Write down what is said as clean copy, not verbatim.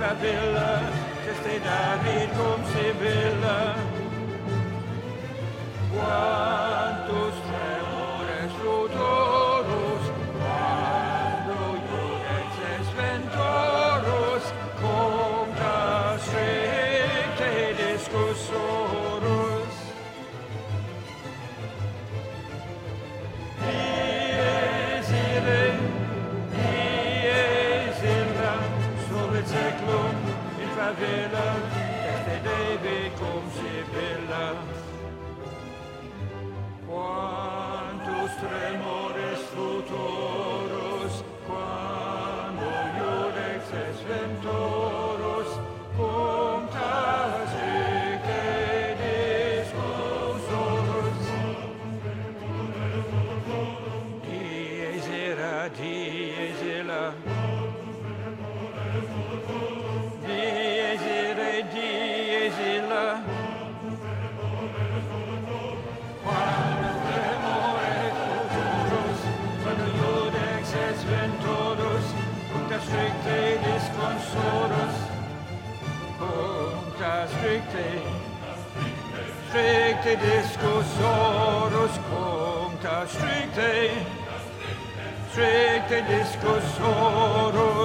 favilla, este David cum Sibylla. Quantus tremores futurus, quando iudex es ventorus, cuncta stricte discussorus. Dies illa, sobre seclum in favilla, este David cum Sibylla. Quantus tremores futurus, quando iudex es ventorus, cuncta stricte discussorus. Dies ira, dies illa, dies ira, dies illa, stricte disconsorus, cuncta stricte discussorus, cuncta stricte discussorus.